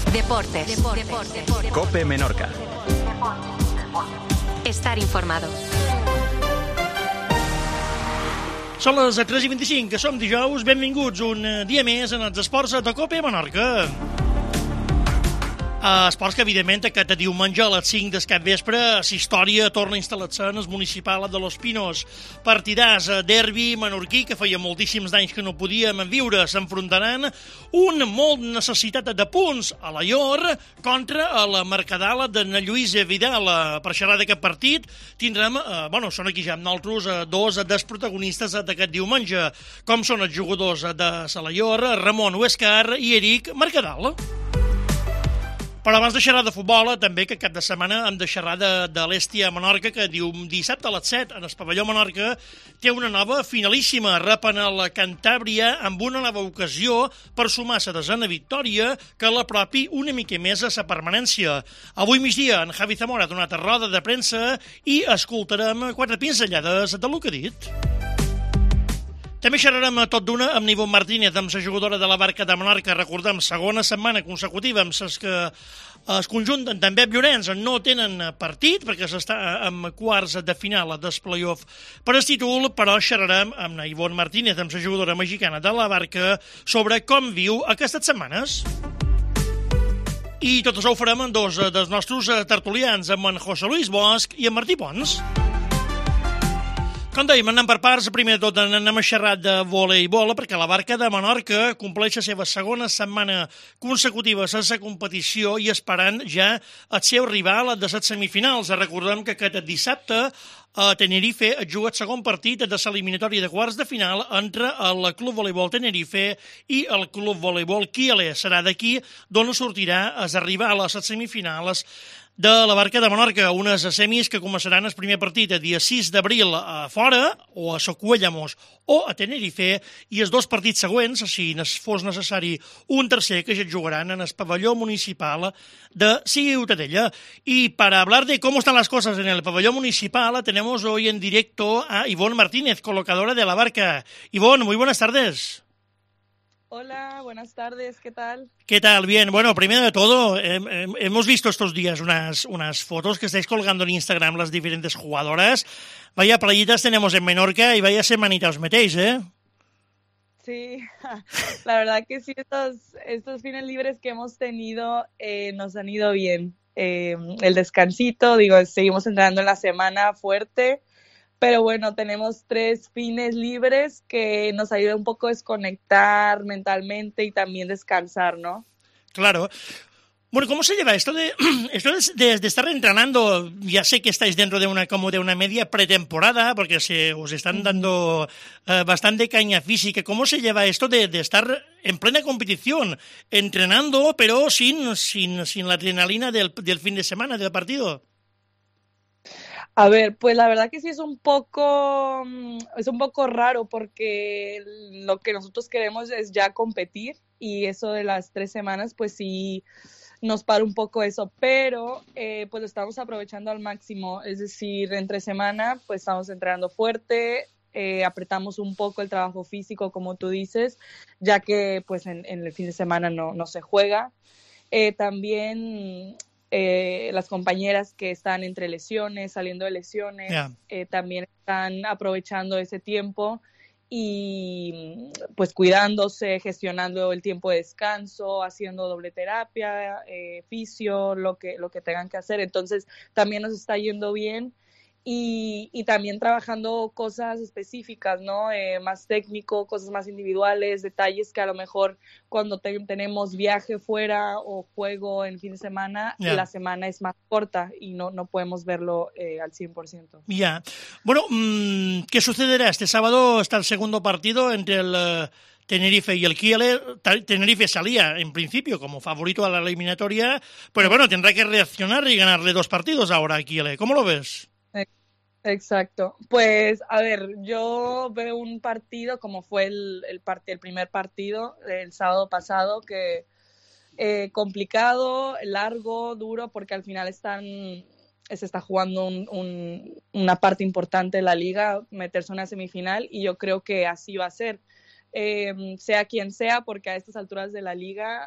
Deportes. COPE Menorca. Estar informado. Són les 3:25, que som dijous. Benvinguts un dia més en els esports de COPE Menorca. Esports que, evidentment, aquest diumenge a les 5 del capvespre, la història torna a instal·lar-se en el municipal de Los Pinos. Partidàs, derbi menorquí, que feia moltíssims d'anys que no podíem viure. S'enfrontaran un molt necessitat de punts a la Llor contra el Mercadal de Lluís Vidal. Per xerrar d'aquest partit tindrem, són aquí ja amb nosaltres dos dels protagonistes d'aquest diumenge, com són els jugadors de la Llor, Ramon Huescar i Eric Mercadal. Però abans de xerrar de futbol, també que cap de setmana hem de xerrar de l'Hèstia Menorca, que dissabte a les 7 en el pavelló Menorca té una nova finalíssima. Repen el Cantàbria amb una nova ocasió per sumar la desena victòria que l'apropi una mica més a la permanència. Avui migdia en Javi Zamora ha donat a roda de premsa i escoltarem 4 pinzellades del que ha dit. També xerrarem tot d'una amb Ivonne Martínez, amb la jugadora de la Barca de Menorca. Recordem, segona setmana consecutiva amb les que es conjunten també amb Llorenç no tenen partit, perquè s'està amb quarts de final del play-off per al títol, però xerrarem amb Ivonne Martínez, amb la jugadora mexicana de la Barca, sobre com viu aquestes setmanes. I tot això ho farem amb dos dels nostres tertulians, amb en José Luis Bosch i en Martí Pons. Com dèiem, anem per parts. Primer de tot anem a xerrar de voleibol, perquè la Barca de Menorca compleix la seva segona setmana consecutiva sense competició i esperant ja el seu rival de les semifinals. Recordem que aquest dissabte a Tenerife es juga el segon partit de l'eliminatòria de quarts de final entre el Club Voleibol Tenerife i el Club Voleibol Kiele. Serà d'aquí d'on sortirà a arribar a les semifinals de la Barca de Menorca, unes semis que començaran el primer partit el dia 6 d'abril a fora, o a Socuéllamos o a Tenerife, i els dos partits següents, si fos necessari un tercer, que ja jugaran en el pavelló municipal de Ciutadella. Y para hablar de cómo están las cosas en el pabellón municipal, tenemos hoy en directo a Ivonne Martínez, colocadora de la Barca. Ivonne, muy buenas tardes. Hola, buenas tardes, ¿qué tal? ¿Qué tal? Bien, bueno, primero de todo, hemos visto estos días unas fotos que estáis colgando en Instagram las diferentes jugadoras. Vaya playitas tenemos en Menorca y vaya semanita os metéis, ¿eh? Sí, la verdad que sí, estos fines libres que hemos tenido nos han ido bien. El descansito, seguimos entrenando en la semana fuerte. Pero bueno, tenemos 3 fines libres que nos ayuda un poco a desconectar mentalmente y también descansar, ¿no? Claro. Bueno, ¿cómo se lleva esto de estar entrenando? Ya sé que estáis dentro de una media pretemporada, porque os están dando bastante caña física. ¿Cómo se lleva esto de estar en plena competición, entrenando, pero sin la adrenalina del fin de semana, del partido? A ver, pues la verdad que sí es un poco raro, porque lo que nosotros queremos es ya competir, y eso de las 3 semanas pues sí nos para un poco eso, pero pues lo estamos aprovechando al máximo. Es decir, entre semana pues estamos entrenando fuerte, apretamos un poco el trabajo físico, como tú dices, ya que pues en el fin de semana no se juega. También las compañeras que están entre lesiones, saliendo de lesiones, también están aprovechando ese tiempo y pues cuidándose, gestionando el tiempo de descanso, haciendo doble terapia, fisio, lo que tengan que hacer. Entonces también nos está yendo bien. Y también trabajando cosas específicas, ¿no? Más técnico, cosas más individuales, detalles que a lo mejor cuando tenemos viaje fuera o juego en fin de semana, la semana es más corta y no podemos verlo al 100%. Ya. Bueno, ¿qué sucederá? Este sábado está el segundo partido entre el Tenerife y el Kiele. Tenerife salía, en principio, como favorito a la eliminatoria, pero bueno, tendrá que reaccionar y ganarle 2 partidos ahora a Kiele. ¿Cómo lo ves? Exacto. Pues, a ver, yo veo un partido como fue el primer partido el sábado pasado, que complicado, largo, duro, porque al final se está jugando una parte importante de la liga, meterse en una semifinal, y yo creo que así va a ser. Sea quien sea, porque a estas alturas de la liga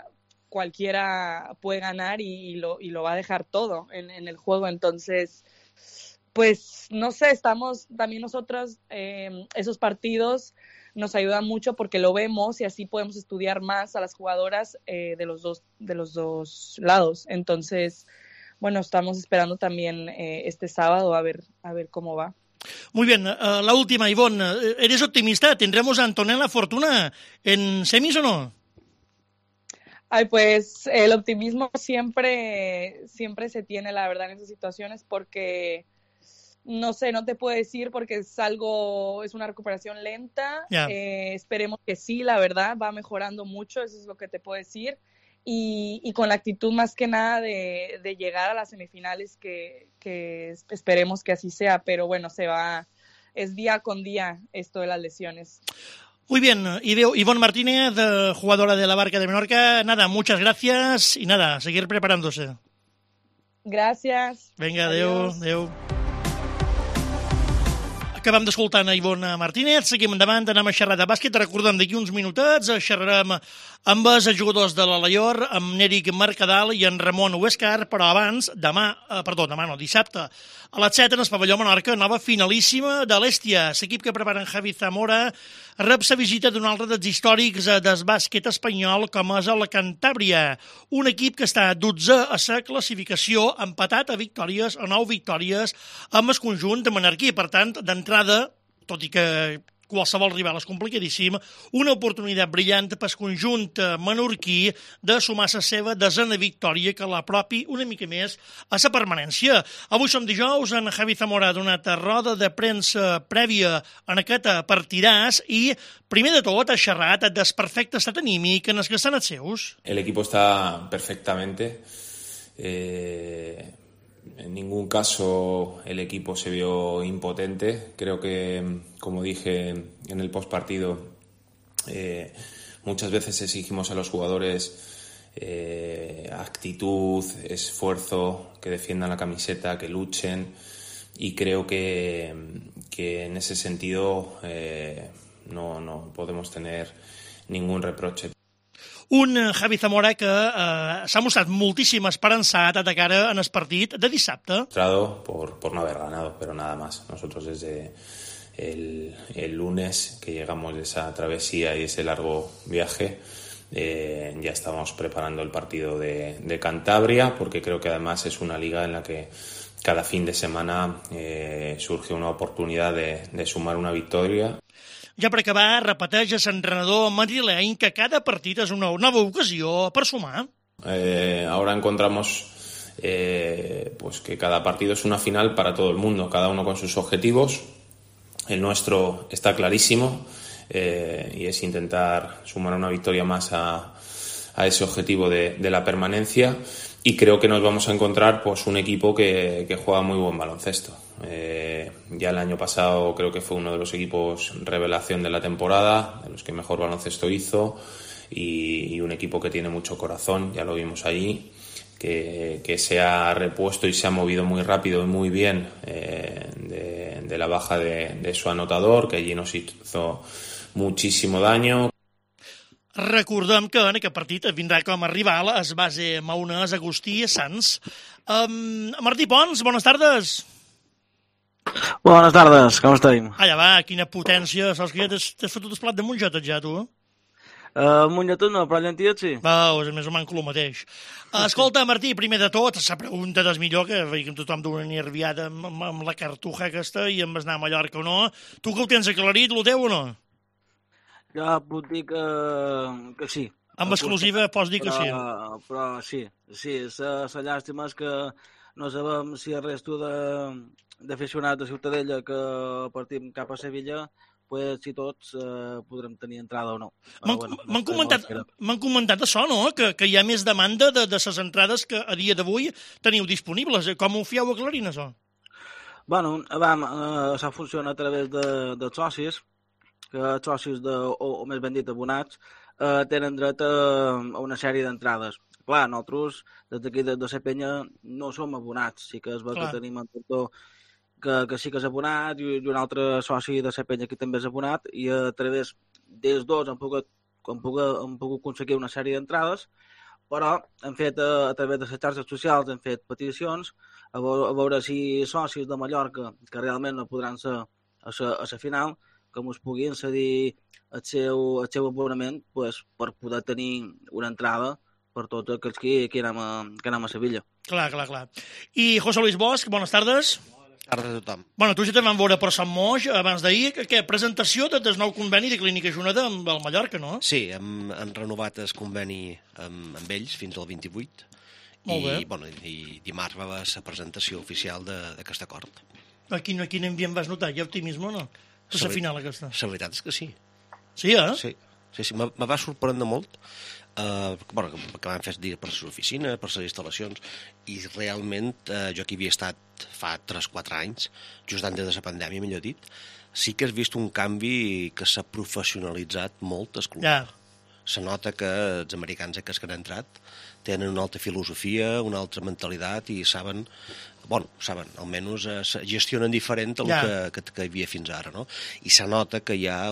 cualquiera puede ganar y lo va a dejar todo en el juego. Entonces, pues no sé, estamos también nosotros, esos partidos nos ayudan mucho porque lo vemos y así podemos estudiar más a las jugadoras de los dos lados. Entonces, bueno, estamos esperando también este sábado a ver cómo va. Muy bien, la última, Ivonne. ¿Eres optimista? ¿Tendremos a Antonella Fortuna en semis o no? Ay, pues el optimismo siempre se tiene, la verdad, en esas situaciones porque, no sé, no te puedo decir porque es una recuperación lenta. Yeah. Esperemos que sí, la verdad, va mejorando mucho, eso es lo que te puedo decir. Y con la actitud más que nada de llegar a las semifinales que esperemos que así sea, pero bueno, es día con día esto de las lesiones. Muy bien, Ivonne Martínez, jugadora de la Barca de Menorca, nada, muchas gracias y nada, seguir preparándose. Gràcies. Vinga, adeu. Acabem d'escoltar a Ivonne Martínez, seguim endavant, anem a xerrar de bàsquet, recordem d'aquí uns minutets, xerrarem amb els jugadors de l'Alaior, amb n'Eric Mercadal i en Ramon Huescar, però abans, dissabte, a les 7 en el pavelló Menorca, nova finalíssima de l'Èstia. L'equip que prepara en Javi Zamora rep la visita d'un altre dels històrics del bàsquet espanyol, com és el Cantàbria, un equip que està 12 a la classificació, empatat a 9 victòries amb el conjunt de Menorquí. Per tant, d'entrada, tot i que qualsevol rival és complicadíssim, una oportunitat brillant per al conjunt menorquí de sumar la seva desena victòria que l'apropi una mica més a la permanència. Avui som dijous, en Javi Zamora ha donat roda de premsa prèvia en aquest partidàs i, primer de tot, ha xerrat del perfecte estat anímic en els que estan els seus. El equipo está perfectamente. En ningún caso el equipo se vio impotente. Creo que, como dije en el postpartido, muchas veces exigimos a los jugadores actitud, esfuerzo, que defiendan la camiseta, que luchen, y creo que en ese sentido no podemos tener ningún reproche. Un Javi Zamora que s'ha mostrat moltíssim esperançat de cara en el partit de dissabte. Por no haber ganado, pero nada más. Nosotros desde el lunes que llegamos de esa travesía y ese largo viaje, ya estamos preparando el partido de Cantabria, porque creo que además es una liga en la que cada fin de semana surge una oportunidad de sumar una victoria. Ja per acabar, repeteix l'entrenador madrileny que cada partit és una nova ocasió per sumar. Ahora encontramos pues que cada partido es una final para todo el mundo, cada uno con sus objetivos. El nuestro está clarísimo y es intentar sumar una victoria más a ese objetivo de la permanencia, y creo que nos vamos a encontrar pues un equipo que juega muy buen baloncesto. Ya el año pasado creo que fue uno de los equipos revelación de la temporada, de los que mejor baloncesto hizo, y un equipo que tiene mucho corazón, ya lo vimos allí, que se ha repuesto y se ha movido muy rápido y muy bien de la baja de su anotador, que allí nos hizo muchísimo daño. Recordem que en aquest partit vindrà com a rival el base maonès Agustí Sanz. Martí Pons, bones tardes. Bones tardes, com estem? Allà va, quina potència. Saps que ja t'has fotut el plat de mongetes ja, tu? Mongetes no, però llenties sí. Veus, més o menys el mateix. Escolta, Martí, primer de tot, la pregunta del millor, que veiem tothom d'una nerviada amb la cartuja aquesta i amb anar a Mallorca o no. Tu que ho tens aclarit, lo teu o no? Ja puc dir que sí. Amb exclusiva pots dir que sí. Però sí. La llàstima és que no sabem si el resto d'aficionats de Ciutadella que partim cap a Sevilla, pues, si tots podrem tenir entrada o no. M'han comentat això, no? Que hi ha més demanda de les entrades que a dia d'avui teniu disponibles. Com ho fieu aclarint, això? Bueno, això funciona a través dels socis, que els socis, o més ben dit abonats, tenen dret a una sèrie d'entrades. Clar, nosaltres, des d'aquí de la penya, no som abonats. Sí que és ver que tenim en Portó que sí que és abonat, i un altre soci de la penya que també és abonat, i a través dels dos hem pogut aconseguir una sèrie d'entrades, però hem fet a través de les xarxes socials, hem fet peticions a veure si socis de Mallorca que realment no podran ser a la final, com us puguin cedir el seu abonament pues, per poder tenir una entrada per tots aquells que anem a Sevilla. Clar. I José Luis Bosch, bones tardes. Tardes a tothom. Bueno, tu ja te vam veure per Sant Moix abans d'ahir. Què? Presentació del nou conveni de Clínica Juneda amb el Mallorca, no? Sí, hem renovat el conveni amb ells fins al 28. Molt bé. I dimarts va haver la presentació oficial d'aquest acord. A quin ambient vas notar? Hi ha optimisme o no? La final aquesta. La veritat és que sí. Sí, eh? Sí. Me va sorprendre molt. Que van fer dir per les oficines, per les instal·lacions, i realment jo que hi havia estat fa 3-4 anys, just antes de la pandèmia, millor dit, sí que has vist un canvi que s'ha professionalitzat molt el club. Ja. Se nota que els americans que han entrat tenen una altra filosofia, una altra mentalitat i saben, almenys gestionen diferent del que hi havia fins ara, no? I se nota que hi ha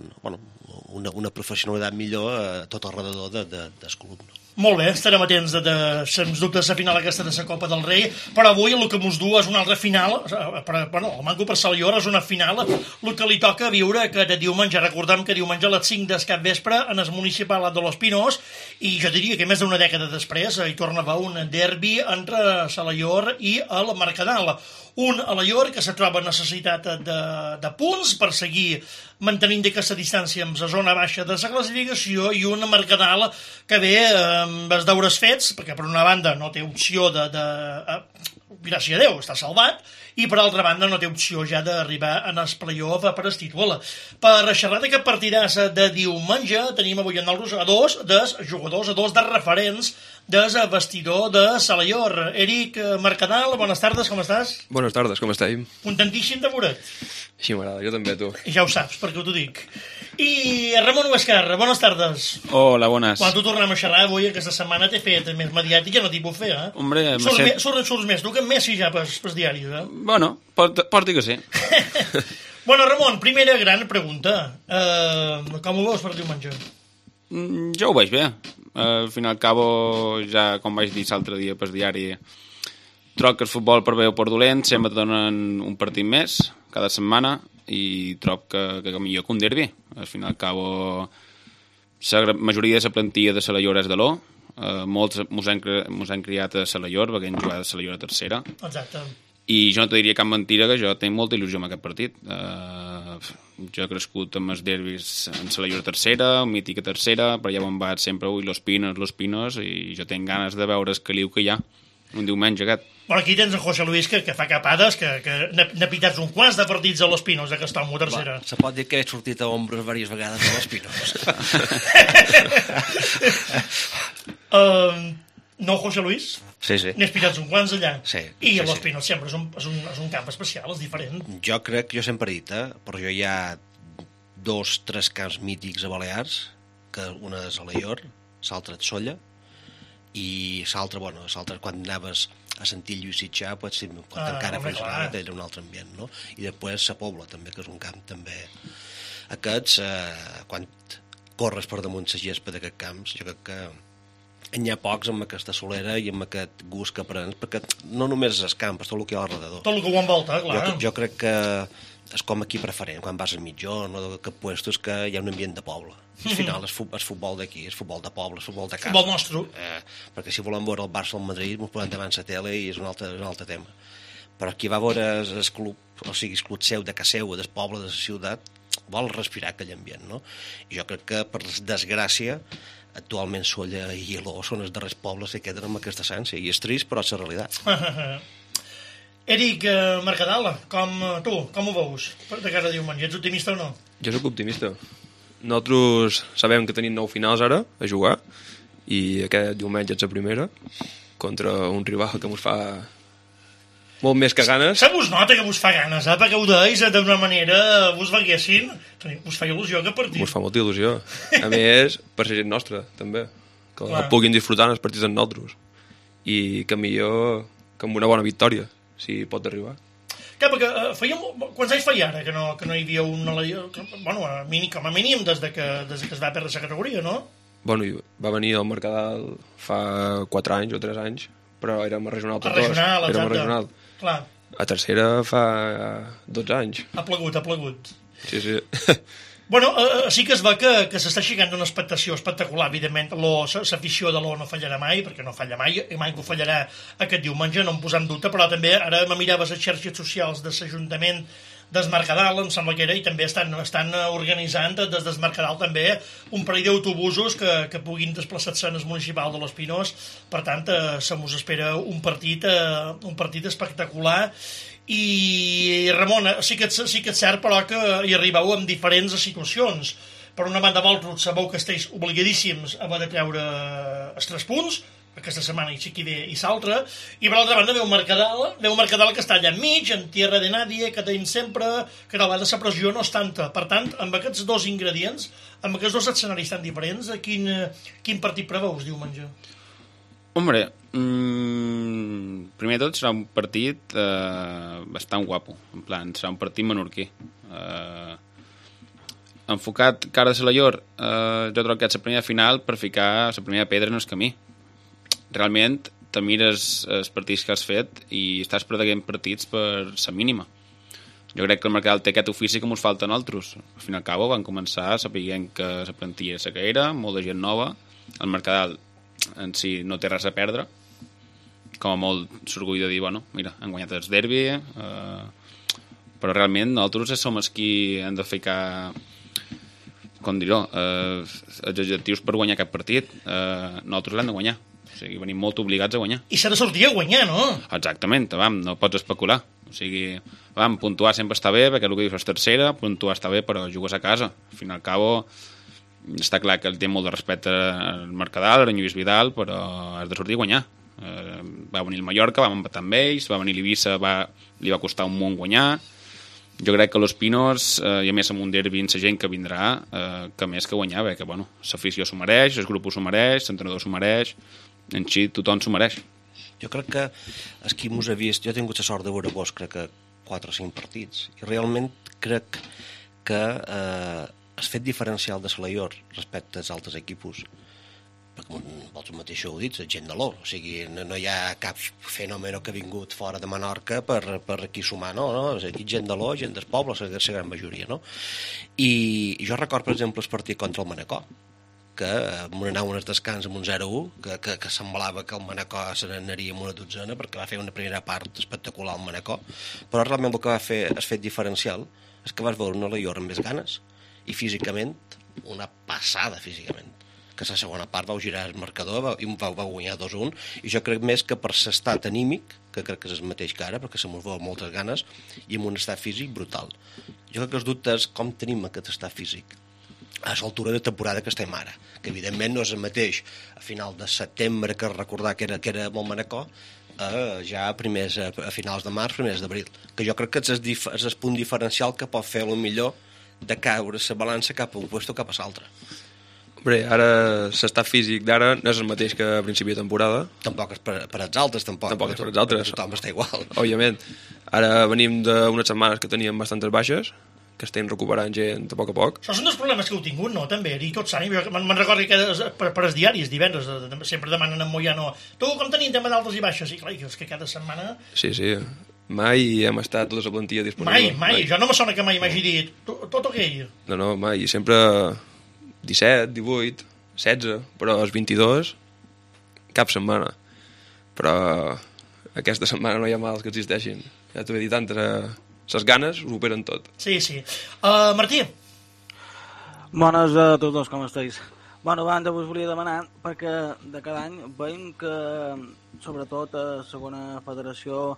una professionalitat millor a tot el redador del club, no? Molt bé, estarem atents sens dubte a la final aquesta de la Copa del Rei, però avui el que mos du és una altra final, el manco per Salior és una final, el que li toca viure aquest diumenge. Recordem que diumenge a les 5 del capvespre en el municipal de Los Pinos, i jo diria que més d'una dècada després hi torna a haver un derbi entre Salior i el Mercadal. Un Alaior que se troba necessitat de punts per seguir mantenint aquesta distància amb la zona baixa de la classificació, i un Mercadal que ve amb els deures fets, perquè per una banda no té opció gràcies a Déu, està salvat, i per altra banda no té opció ja d'arribar en el play-off per el títol. Per xerrar d'aquest partidàs de diumenge tenim avui en nosaltres a dos dels jugadors, a dos dels referents del vestidor de Salior. Eric Mercadal, buenas tardes, com estàs? Buenas tardes, com estàs? Contentíssim de veure't. Així m'agrada, jo també, tu. Ja ho saps, perquè t'ho dic. I Ramon Huescar, buenas tardes. Hola, buenas. Quan tu tornem a xerrar avui, aquesta setmana t'he fet més mediàtica, no t'hi puc fer, eh? Hombre, surts més, tu que Messi ja pels diaris, eh? Bueno, pot dir que sí. Bueno, Ramon, primera gran pregunta. Com ho veus per diumenge? Jo ho veig bé. Al fin i al cabo, ja com vaig dir l'altre dia pel diari, trobo que el futbol per bé o per dolent sempre donen un partit més cada setmana, i trobo que millor que un derbi. Al fin i al cabo, la majoria de la plantilla de Salior és de l'O. Molts mos hem criat a Salior, perquè hem jugat a Salior a tercera. Exacte. I jo no te diria cap mentira que jo tinc molta il·lusió amb aquest partit. Jo he crescut amb els derbis en Salior a tercera, un mític a tercera, per allà on vaig sempre, Los Pinos, i jo tinc ganes de veure el caliu que hi ha un diumenge aquest. Bueno, aquí tens en José Luis que fa capades, que n'ha pitat uns quants de partits a Los Pinos, aquest home, a tercera. Se pot dir que he sortit a ombres diverses vegades a Los Pinos. No, José Luis? Sí. N'has pitat uns quants allà? Sí. I a Los Pinos sempre és un camp especial, és diferent. Jo sempre he dit, però jo hi ha 2-3 camps mítics a Balears, que una és a Alaior, l'altra és Solla, i l'altre, quan anaves a sentir Lluís Sitjà, quan encara funcionava, era un altre ambient, no? I després la Pobla, també, que és un camp també. Aquests, quan corres per damunt la gespa d'aquests camps, jo crec que n'hi ha pocs amb aquesta solera i amb aquest gust que prens, perquè no només és el camp, és tot el que hi ha al redador. Tot el que ho envolta, clar. Jo crec que és com aquí preferent, quan vas al mitjón o que puestos, que hi ha un ambient de poble. Al final és futbol d'aquí, és futbol de poble, és futbol de casa. Futbol nostre. Perquè si volem veure el Barça o el Madrid, ens podem davant la tele i és un altre tema. Però qui va veure el club, o sigui, el club seu, de casa seu, del poble, de la ciutat, vol respirar aquell ambient, no? I jo crec que, per desgràcia, actualment Solla i Iló són els darrers pobles que queden amb aquesta essència, i és trist, però és la realitat. Eric Mercadal, com ho veus de cara a diumenge? Ets optimista o no? Jo soc optimista. Nosaltres sabem que tenim 9 finals ara a jugar, i aquest diumenge és la primera, contra un rival que ens fa molt més que ganes. Se vos nota que vos fa ganes, perquè ho deis d'una manera, vos veguessin, us fa il·lusió aquest partit. Us fa molta il·lusió. A més, per la gent nostra, també, que puguin disfrutar els partits amb nosaltres. I que millor que amb una bona victòria, si pot arribar. Clar, perquè quants anys feia ara que no hi havia com a mínim des que es va perdre la categoria, no? Bueno, va venir al Mercadal fa 4 anys o 3 anys, però érem a regional tots dos. Regional, érem a exacte. regional. Clar, A tercera fa 12 anys. ha plegut. Sí. Bueno, sí que es va que s'està aixecant una expectació espectacular, evidentment. L'afició de l'O no fallarà mai, perquè no falla mai, i mai que ho fallarà aquest diumenge, no em posar en dubte, però també ara me mirava les xarxes socials de l'Ajuntament des Mercadal, em sembla que era, i també estan organitzant des del Mercadal també un parell d'autobusos que puguin desplaçar-se en el municipal de Los Pinos. Per tant, se mos espera un partit espectacular. I Ramon, sí que és cert, però que hi arribeu en diferents situacions. Per una banda, vosaltres sabeu que esteu obligadíssims a haver de treure els 3 punts, aquesta setmana i sí que ve i l'altra, i per l'altra banda veu Mercadal que està allà enmig, en tierra de nadie, que tenim sempre, que a vegades la pressió no és tanta. Per tant, amb aquests 2 ingredients, amb aquests 2 escenaris tan diferents, quin partit preveus diumenge? Hombre, primer de tot serà un partit bastant guapo, en plan, serà un partit menorquí. Enfocat cara a Salallor, jo trobo que és la primera final per ficar la primera pedra en el camí. Realment, te mires els partits que has fet i estàs perdent partits per la mínima. Jo crec que el Mercadal té aquest ofici que ens falta a nosaltres. Al fin i al cabo van començar sapiguent que la plantilla és la que era, molta gent nova. El Mercadal en si no té res a perdre, com a molt s'orgull de dir, bueno, mira, han guanyat el derbi, però realment nosaltres som els qui hem de ficar, com dir-ho, els adjectius per guanyar aquest partit. Nosaltres l'hem de guanyar, o sigui, venim molt obligats a guanyar. I s'ha de sortir a guanyar, no? Exactament, no pots especular. O sigui, puntuar sempre està bé, perquè el que dius és tercera, puntuar està bé, però jugues a casa. Al fin i al cabo, està clar que el té molt de respecte al Mercadal, a Lluís Vidal, però has de sortir a guanyar. Va venir el Mallorca, vam empatar amb ells, va venir l'Eivissa, li va costar un munt guanyar. Jo crec que Los Pinos, i a més amb un derbi amb la gent que vindrà, que més que guanyar, perquè bueno, l'afició s'ho mereix, el grup s'ho mereix, l'entrenador s'ho mereix, en si tothom s'ho mereix. Jo crec que els qui mos ha vist, jo he tingut la sort de veure vos, crec que 4 o 5 partits, i realment crec que el fet diferencial de Salallor respecte als altres equipos, perquè vosaltres mateix ho heu dit, és gent de l'Or, o sigui, no hi ha cap fenomen que ha vingut fora de Menorca per aquí sumar, no? És aquí gent de l'Or, gent del poble, la gran majoria, no? I jo record, per exemple, el partit contra el Manacor, que anàvem un descans amb un 0-1, que semblava que el Manacor se n'anaria amb una dotzena, perquè va fer una primera part espectacular al Manacor, però realment el que va fer el fet diferencial és que vas veure una Salallor amb més ganes, i físicament, una passada físicament, que la segona part vau girar el marcador i vau guanyar 2-1, i jo crec més que per l'estat anímic, que crec que és el mateix que ara, perquè se mos veu moltes ganes, i amb un estat físic brutal. Jo crec que els dubtes com tenim aquest estat físic a l'altura de temporada que estem ara, que evidentment no és el mateix a final de setembre, que recordar que era molt Manacor, ja a finals de març, primers d'abril, que jo crec que és el punt diferencial que pot fer millor de caure la balança cap a un lloc o cap a l'altre. Hombre, ara l'estat físic d'ara no és el mateix que a principi de temporada. Tampoc és per als altres, tampoc és per als altres. Tothom està igual. Òbviament. Ara venim d'unes setmanes que teníem bastantes baixes, que estem recuperant gent a poc a poc. Això són dels problemes que heu tingut, no? També, i tots anys. Me'n recordo que per els diaris, divendres, sempre demanen en Moyano, tu com tenim tema d'altes i baixes? I clar, és que cada setmana... Sí. Mai hem estat tota la plantilla disponible. Mai. Jo no me sona que mai m'hagi dit tot ok. No, mai. Sempre 17, 18, 16, però els 22 cap setmana. Però aquesta setmana no hi ha mals que existeixin. Ja t'ho he dit antes, les ganes ho operen tot. Sí. Martí. Bones a tots dos, com esteu? Bueno, abans us volia demanar, perquè de cada any veiem que, sobretot a segona federació,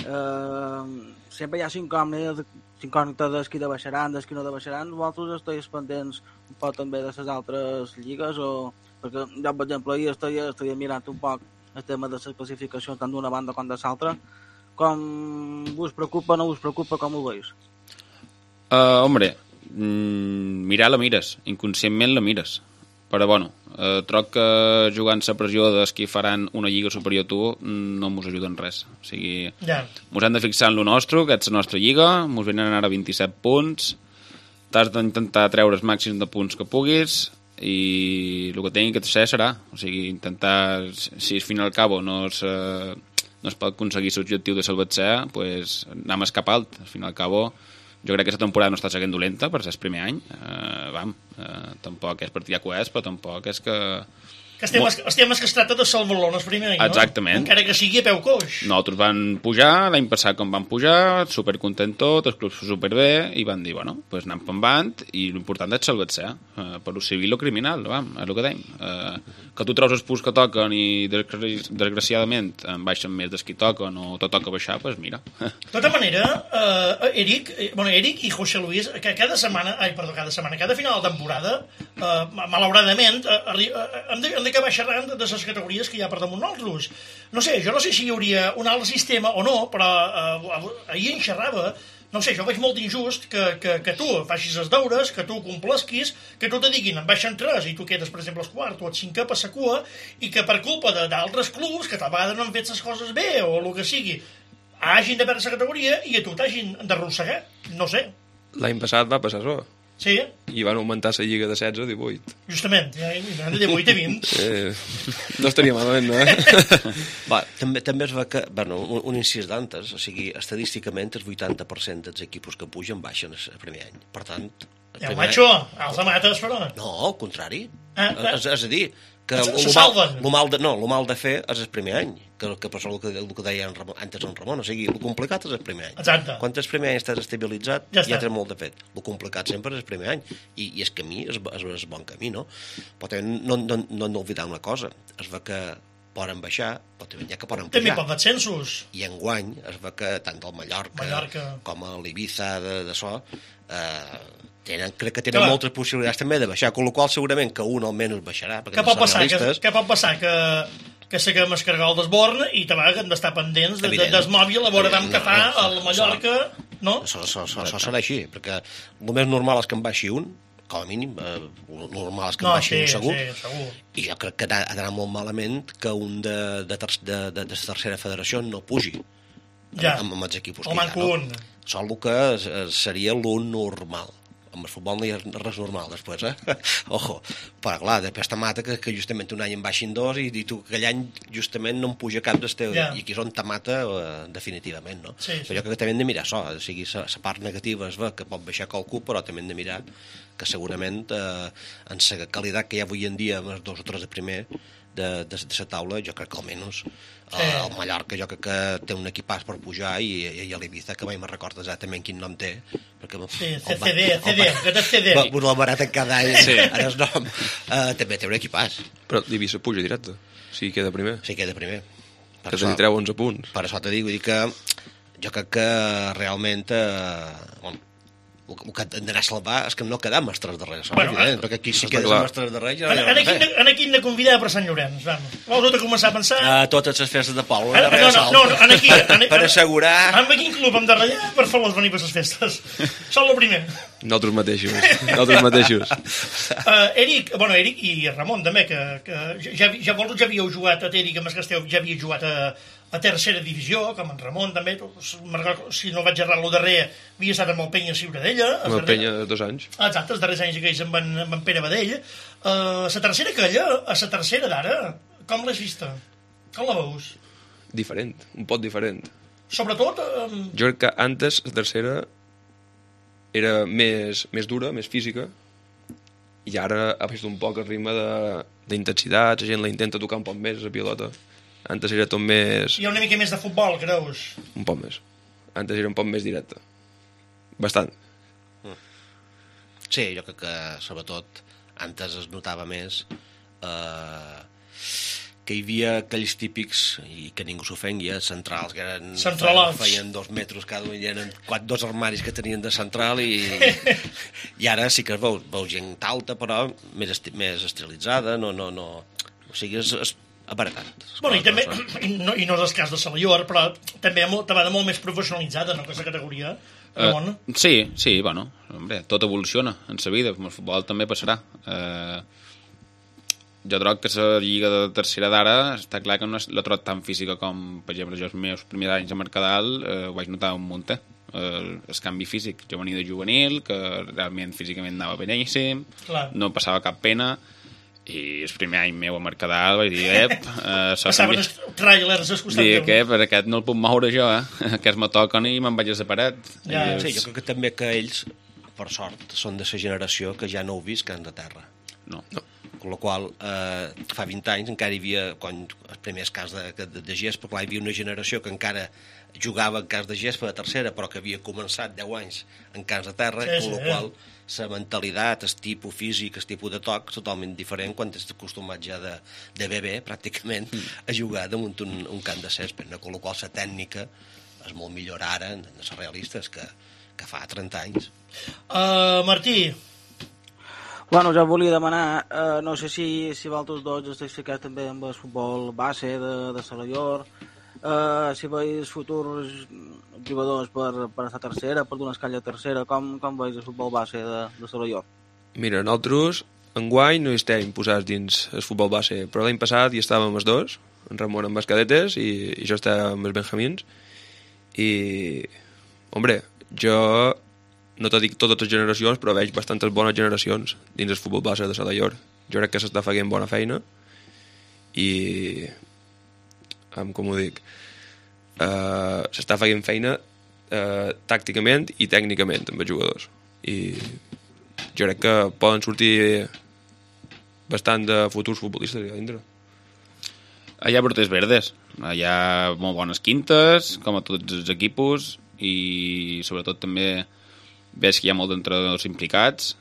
sempre hi ha incògnites dels qui de baixaran, dels qui no de baixaran. Vosaltres esteu pendents un poc també de les altres lligues? Perquè jo, per exemple, ahir estaria mirant un poc el tema de les classificacions tant d'una banda com de l'altra. Com us preocupa, no us preocupa, com ho veus? Hombre, mirar la mires, inconscientment la mires. Però, bueno, troc que jugant la pressió dels qui faran una lliga superior a tu no mos ajuda en res. O sigui, mos hem de fixar en lo nostre, que és la nostra lliga, mos venen ara 27 punts, t'has d'intentar treure els màxims de punts que puguis i el que tinguin que fer serà, o sigui, intentar, si al fin i al cabo no es pot aconseguir l'objectiu de salvar-se, pues anar més cap alt. Al fin i al cabo, jo crec que la temporada no està seguint dolenta per ser el primer any. Tampoc és per tirar coets, però tampoc és que... Que estem que es tracta de salvar-lo el primer any, no? Exactament. Encara que sigui a peu coix. Nosaltres van pujar, l'any passat com van pujar, supercontent tot, els clubs superbé, i van dir, bueno, pues anem pembant, i l'important és salvar-se, per lo civil o criminal, és el que dèiem. Que tu treus els punts que toquen i desgraciadament en baixen més dels que toquen o tot toca baixar, doncs mira. De tota manera, Eric i José Luis, que cada final de temporada, malauradament, hem d'acabar xerrant de les categories que hi ha per damunt nosaltres. No sé, jo no sé si hi hauria un altre sistema o no, però ahir en xerrava, no sé, jo veig molt injust que tu facis els deures, que tu complesquis, que tu te diguin en baixen 3 i tu quedes, per exemple, el quart o el 5è per la cua, i que per culpa d'altres clubs que tal vegada no han fet les coses bé o el que sigui, hagin de perdre la categoria i a tu t'hagin d'arrossegar. No sé. L'any passat va passar això. Sí. I van augmentar la lliga de 16 a 18. Justament, de 18 a 20. No estaria malament, no? Va, també es va que... Bueno, un incís d'antes, o sigui, estadísticament el 80% dels equipos que pugen baixen el primer any. Per tant... Ja ho macho, els mates, però... No, al contrari. És a dir, que se salven. El mal de fer és el primer any, que per això el que deia antes en Ramon, o sigui, el complicat és el primer any. Exacte. Quan el primer any estàs estabilitzat, ja tens molt de fet. El complicat sempre és el primer any, i el camí és bon camí, no? Però també no hem d'oblidar una cosa, es va que poden baixar, però també hi ha que poden pujar. També pot descensos. I enguany es va que tant el Mallorca. Com l'Ibiza d'això, crec que tenen moltes possibilitats també de baixar, amb la qual segurament que un almenys baixarà. Què pot passar? Que seguim el cargol d'Esborn i també hem d'estar pendents del mòbil a veure que fa el Mallorca, no? Això serà així, perquè el més normal és que en baixi un, com a mínim, normal és que en baixi un segur, i jo crec que ha d'anar molt malament que un de tercera federació no pugi amb els equipos que hi ha, no? Això el que seria l'un normal. Amb el futbol no hi ha res normal després, Ojo. Però clar, després te mata que justament un any en baixin 2 i tu aquell any justament no en puja cap dels teus, i aquí és on te mata definitivament, no? Però jo crec que també hem de mirar això, o sigui, la part negativa és que pot baixar qualcú, però també hem de mirar que segurament en la qualitat que hi ha avui en dia amb els 2 o 3 de primer de la taula, jo crec que almenys el Mallorca jo crec que té un equipàs per pujar i l'Ibiza, que mai me'n recordo exactament quin nom té, perquè CD us l'ha baratat cada any ara el nom, també té un equipàs, però l'Ibiza puja directe, si queda primer, que se li treu 11 punts. Per això te dic, que jo crec que realment el que hem d'anar a salvar és que no quedar amb els 3 darrers, perquè aquí si quedes amb els 3 darrers aquí hem de convidar per Sant Llorenç, vols començar a pensar a totes les festes de poble per assegurar amb quin club hem de ratllar per fer-los venir per les festes, són el primer. Nosaltres mateixos. Eric i Ramon també, que ja havíeu jugat a Eric, a més que ja havia jugat a tercera divisió, com en Ramon també, si no vaig errar el darrer, havia estat amb el Penya Ciutadella. Amb el Penya 2 anys. Exacte, els darrers anys aquells amb en Pere Badell. La tercera aquella, a la tercera d'ara, com l'has vista? Com la veus? Diferent, un pot diferent. Sobretot... Jo crec que antes la tercera era més dura, més física, i ara ha baixat un poc el ritme d'intensitat, la gent la intenta tocar un poc més, la pilota. Antes era tot més... Hi ha una mica més de futbol, creus? Un poc més. Antes era un poc més directe. Bastant. Sí, jo crec que, sobretot, antes es notava més que hi havia aquells típics, i que ningú s'ofengui, centrals, que eren... Feien 2 metres cada un, i eren 2 armaris que tenien de central, i ara sí que es veu gent alta, però més esterilitzada, no... O sigui, és abaratat. Bueno, i no és el cas de Salaior, però també treballa molt més professionalitzada en aquesta categoria. Sí, bueno, hombre, tot evoluciona en la vida, el futbol també passarà. Jo trobo que la lliga de tercera d'ara està clar que no la trobo tan física com, per exemple, jo els meus primers anys a Mercadal ho vaig notar un munt. el canvi físic. Jo venia de juvenil, que realment físicament anava beníssim, no passava cap pena, i el primer any meu a Mercadal vaig dir, passaven els trailers al costat teu. Dic, per aquest no el puc moure jo, que es me toquen i me'n vaig a la paret. Sí, jo crec que també que ells, per sort, són de la generació que ja no heu vist Camps de Terra. No. Amb la qual fa 20 anys encara hi havia, quan els primers camps de gespa, clar, hi havia una generació que encara jugava en camps de gespa de tercera, però que havia començat 10 anys en camps de terra, amb la qual la mentalitat, el tipus físic, el tipus de toc, totalment diferent quan estàs acostumat ja de bebè, pràcticament, a jugar damunt un camp de césped, amb la qual la tècnica és molt millor ara, en les realistes, que fa 30 anys. Martí. Bueno, ja volia demanar, no sé si vosaltres dos esteu ficats també amb el futbol base de Salallor, si veus futurs jugadors per estar tercera, per donar escalla tercera, com veus el futbol base de Salallor? Mira, nosaltres enguany no hi estem posats dins el futbol base, però l'any passat hi estàvem els dos, en Ramon amb els cadetes i jo estava amb els benjamins, i, hombre, jo no t'ho dic totes les generacions, però veig bastantes bones generacions dins el futbol base de Salallor. Jo crec que s'està fent bona feina i, com ho dic, s'està fent feina tàcticament i tècnicament amb els jugadors. I jo crec que poden sortir bastant de futurs futbolistes allà dintre. Hi ha brotes verdes, hi ha molt bones quintes, com a tots els equipos, i sobretot també veig que hi ha molt d'entrenadors implicats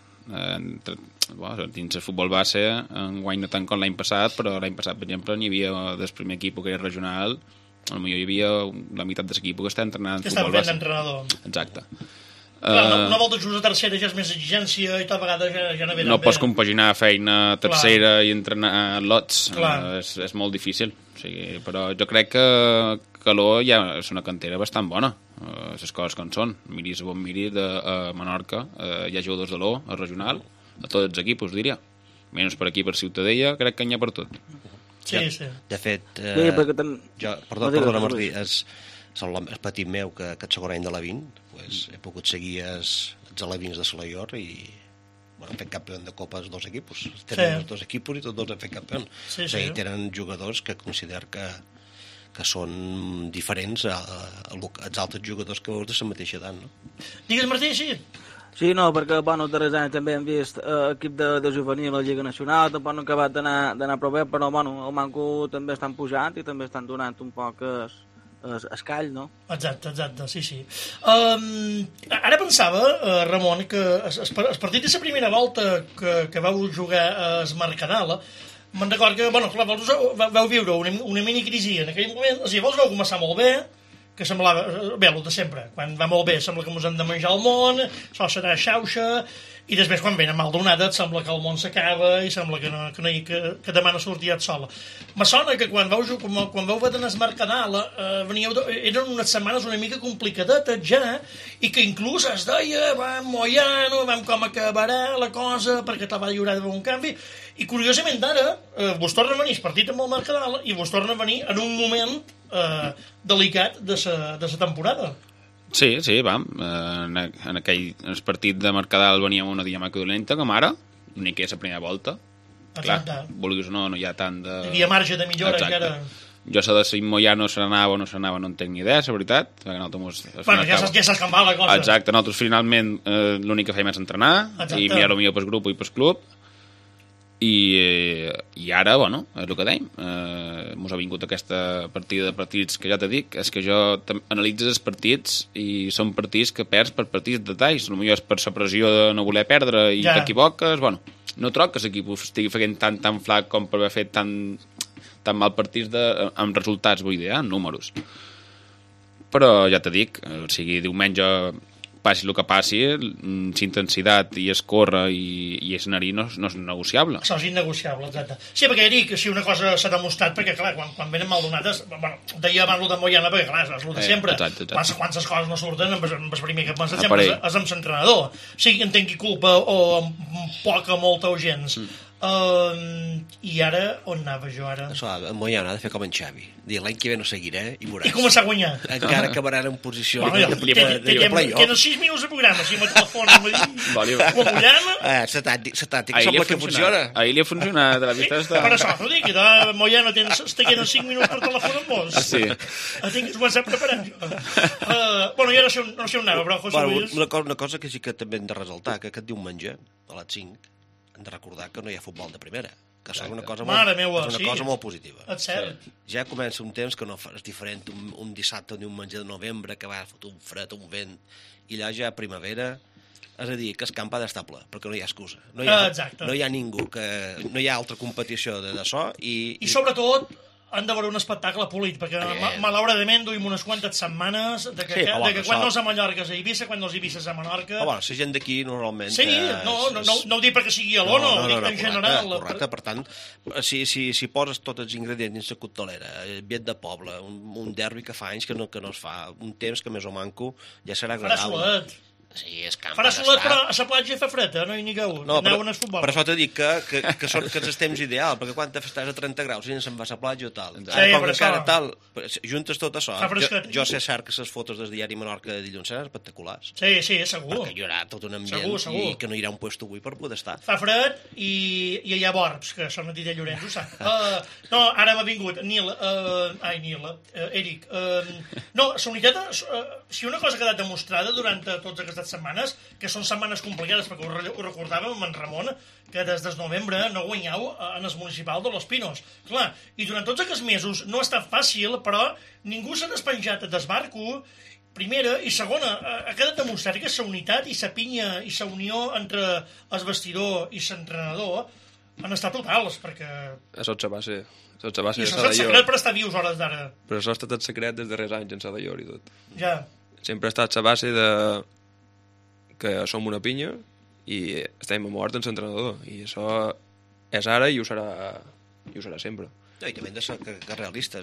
dins el futbol base. Enguany no tant com l'any passat, però l'any passat, per exemple, n'hi havia del primer equip que era regional, potser hi havia la meitat de l'equip que està entrenant en futbol base. Que estan fent d'entrenador. Exacte. Una volta jugar a tercera ja és més exigència i tal vegada ja no ve no pots compaginar feina tercera i entrenar lots, és molt difícil, o sigui, però jo crec que l'O ja és una cantera bastant bona, les coses com són. Miris on miris de Menorca, hi ha jugadors de l'O, el regional, a tots els equips, diria, menys per aquí per Ciutadella, crec que n'hi ha per tot. Sí. De fet, perdona Martí, és el petit meu que el segon any de la 20 he pogut seguir els alevins de Salallor i han fet campió de copa els dos equipos. Tenen els dos equipos i tots dos han fet campió. O sigui, tenen jugadors que considero que són diferents als altres jugadors que veus de la mateixa edat, no? Digues, Martí, sí. Sí, no, perquè els darrers anys també hem vist equip de juvenil a la Lliga Nacional, tampoc no ha acabat d'anar prou bé, però el Manco també estan pujant i també estan donant un poc escall, no? Exacte, sí. Ara pensava, Ramon, que el partit de la primera volta que vau jugar a Mercadal, me'n record que, vosaltres vau viure una mini-crisi en aquell moment, llavors vau començar molt bé, que semblava bé, el de sempre. Quan va molt bé sembla que ens hem de menjar el món, això serà xauxa, i després quan venen mal donades sembla que el món s'acaba i sembla que demà no sortirà sola. Me sona que quan vau veure el Mercadal eren unes setmanes una mica complicadetes ja, i que inclús es deia vam Moyano, vam com acabarà la cosa perquè te va lliurar un canvi, i curiosament ara vos torna a venir el partit amb el Mercadal i vos torna a venir en un moment delicat de la temporada. Sí, vam. En el partit de Mercadal veníem una dinàmica dolenta, com ara, ni que és la primera volta. Clar, vulguis o no hi ha tant de... Hi havia marge de millora encara. Jo sé de si Moyano se n'anava o no se n'anava, no en tinc ni idea, la veritat. Ja saps com va la cosa. Exacte, nosaltres finalment l'únic que fèiem és entrenar i mirar el millor pel grup i pel club. I ara, és el que dèiem, mos ha vingut aquesta partida de partits que ja t'he dit, és que jo analitzes els partits i són partits que perds per partits de detalls, potser és per la pressió de no voler perdre i t'equivoques, no troc que l'equip estigui fent tan flac com per haver fet tan mal partits amb resultats, vull dir, números. Però ja t'he dit, o sigui, diumenge passi el que passi, l'intensitat i es corre i és anar-hi no és negociable. Això és innegociable, exacte. Sí, perquè ja dic que si una cosa s'ha demostrat, perquè clar, quan venen mal donades, deia abans el de Moyana, perquè clar, és el de sempre. Quantes coses no surten, amb el primer que pensa sempre és amb l'entrenador. Sí que en tingui culpa o amb poca, molta o gens. I ara, on anava jo ara? A Moyana ha de fer com en Xavi. Dir, l'any que ve no seguiré i veuràs. I començar a guanyar. Encara acabaran en posició Bueno, de playoff. queden 6 minuts de programa, si me telefona o Moyana... Se t'ha dit que sembla que funciona. Ahir li ha funcionat, la vista està... Per això, no dic, que Moyana te queden 5 minuts per telefon amb vos. Sí. Tinc que començar preparant jo. Bueno, jo no sé on anava, però José Luis... Una cosa que sí que també hem de resaltar, que aquest diumenge, a les 5, hem de recordar que no hi ha futbol de primera, que és una cosa molt positiva. És cert. Ja comença un temps que no és diferent un dissabte o un diumenge de novembre, que va fotre un fred, un vent, i allà ja primavera, és a dir, que el camp ha d'estar ple, perquè no hi ha excusa. No hi ha ningú, no hi ha altra competició de so i sobretot han de veure un espectacle polit, perquè malauradament duim unes quantes setmanes de que quan no és a Mallorca és a Eivissa, quan no és a Eivissa és a Menorca. La gent d'aquí normalment... Sí, no ho dic perquè sigui a l'ONU, ho dic en general. Correcte, per tant, si poses tots els ingredients dins la coctelera, llet de poble, un derbi que fa anys que no es fa, un temps que més o manco ja serà agradable. Farà solet. Sí, és camp farà solet, però a la platja fa freda, no hi nigueu. Aneu en el futbol. Per això t'he dit que són els temps ideals, perquè quan estàs a 30 graus i se'n va a la platja o tal. Juntes tot això. Jo sé cert que les fotos del diari Menorca de dilluns seran espectaculars. Sí, segur. Perquè hi haurà tot un ambient i que no hi haurà un puesto avui per poder estar. Fa fred i hi ha borbs, que són a dir de Llorenç, ho sap. No, ara m'ha vingut Eric. No, la unitat, si una cosa ha quedat demostrada durant tots aquests setmanes, que són setmanes complicades, perquè ho recordàvem amb en Ramon, que des de novembre no guanyau en el municipal de Los Pinos. Clar, i durant tots aquests mesos no ha estat fàcil, però ningú s'ha despenjat del barco, primera, i segona, ha quedat demostrat que la unitat i la pinya i la unió entre el vestidor i l'entrenador han estat totals, perquè... Això és la base. I això és el secret per estar vius hores d'ara. Però això ha estat el secret des de darrers anys en Sadallor i tot. Ja. Sempre ha estat la base que som una pinya i estem a mort en l'entrenador, i això és ara i ho serà sempre. I també hem de ser que realistes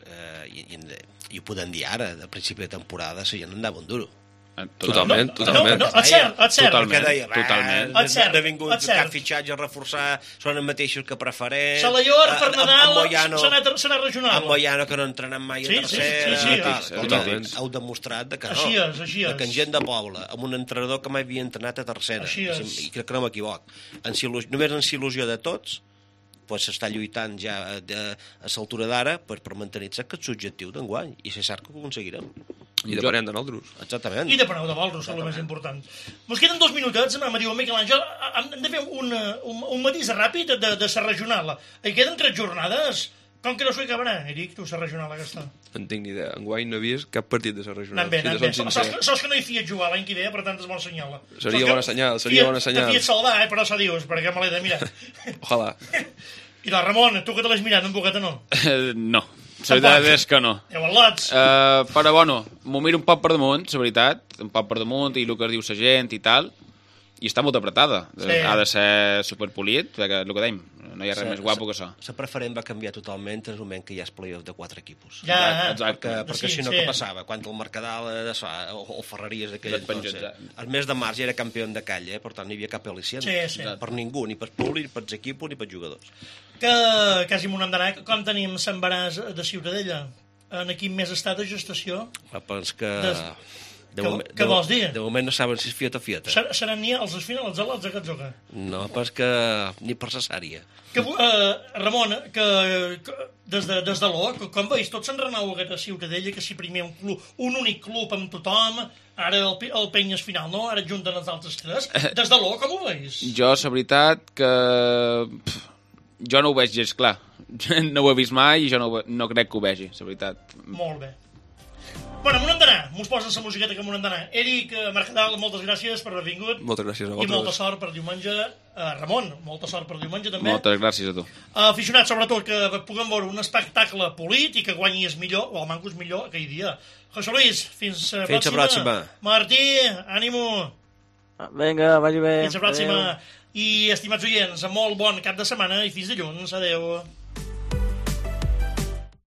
i ho podem dir ara, a principi de temporada la gent andava un duro. Totalment. És cert. Totalment. Ha vingut cap fitxatge a reforçar, són els mateixos que preferent. Salallor, per Nadal, serà regional. Amb Moyano, que no entrenen mai a tercera. Sí. Heu demostrat que no. Així és. Que en gent de poble, amb un entrenador que mai havia entrenat a tercera. I crec que no m'equivoc. Només en il·lusió de tots, s'està lluitant ja a l'altura d'ara per mantenir-se aquest objectiu d'enguany, i és cert que ho aconseguirem. I depenent de nosaltres. Exactament. I depeneu de vosaltres, és el més important. Ens queden 2 minutets, em diu Miquel Àngel, hem de fer un matís ràpid de la regional. Hi queden 3 jornades. Com que no s'ho acabarà, Eric, tu, la regional aquesta? No en tinc ni idea. Enguany no he vist cap partit de la regional. Anem bé. Sols que no hi fies jugar l'any que ve, per tant és bon senyal. Seria bona senyal. Te fies salvar, per això dius, perquè me l'he de mirar. Ojalà. I la Ramon, tu que te l'has mirat, un poquet o no? No. La veritat és que no. Però, bueno, m'ho miro un poc per damunt, la veritat, un poc per damunt, i el que diu la gent i tal, i està molt apretada. Ha de ser superpolit, perquè el que dèiem, no hi ha res més guapo que això. La preferent va canviar totalment en el moment que hi ha playoff de 4 equipos. Perquè si no, què passava? Quan el Mercadal o Ferreries aquell, el mes de març era campió de calle, per tant no hi havia cap al·licient per ningú, ni per públic, ni per equipos, ni per jugadors. Que quasi m'ho hem d'anar. Com tenim l'embaràs de Ciutadella? En quin mes està de gestació? Què vols dir? De moment no saben si és fieta o fieta. Seran ni els finals els aquests o què? No, pas que ni per cesària. Ramon, que des de l'O, com veus, tots s'enrenau a aquesta Ciutadella, que si primer un únic club amb tothom, ara el Penyes final, no? Ara junten els altres 3. Des de l'O, com ho veus? Jo, la veritat, que jo no ho veig gens clar. No ho he vist mai i jo no crec que ho vegi, la veritat. Molt bé. Bueno, m'ho hem d'anar. M'ho posen la musiqueta que m'ho hem d'anar. Eric Mercadal, moltes gràcies per haver vingut. Moltes gràcies a vosaltres. I molta sort per diumenge. Ramon, molta sort per diumenge també. Moltes gràcies a tu. Aficionats, sobretot, que puguem veure un espectacle polit i que guanyi és millor, o el manco és millor aquell dia. José Luis, fins la pròxima. Martí, ànimo. Vinga, vagi bé. Fins la pròxima. I, estimats oients, molt bon cap de setmana i fins dilluns. Adéu.